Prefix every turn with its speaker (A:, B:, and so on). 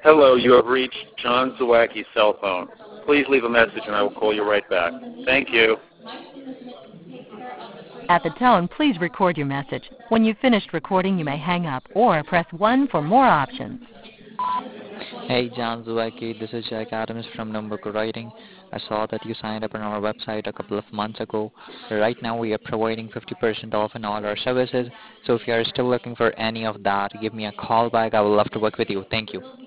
A: Hello, you have reached John Zawacki's cell phone. Please leave a message and I will call you right back. Thank you.
B: At the tone, please record your message. When you've finished recording, you may hang up or press 1 for more options.
C: Hey, John Zawacki, this is Jack Adams from Numbucco Writing. I saw that you signed up on our website a couple of months ago. Right now we are providing 50% off in all our services. So if you are still looking for any of that, give me a call back. I would love to work with you. Thank you.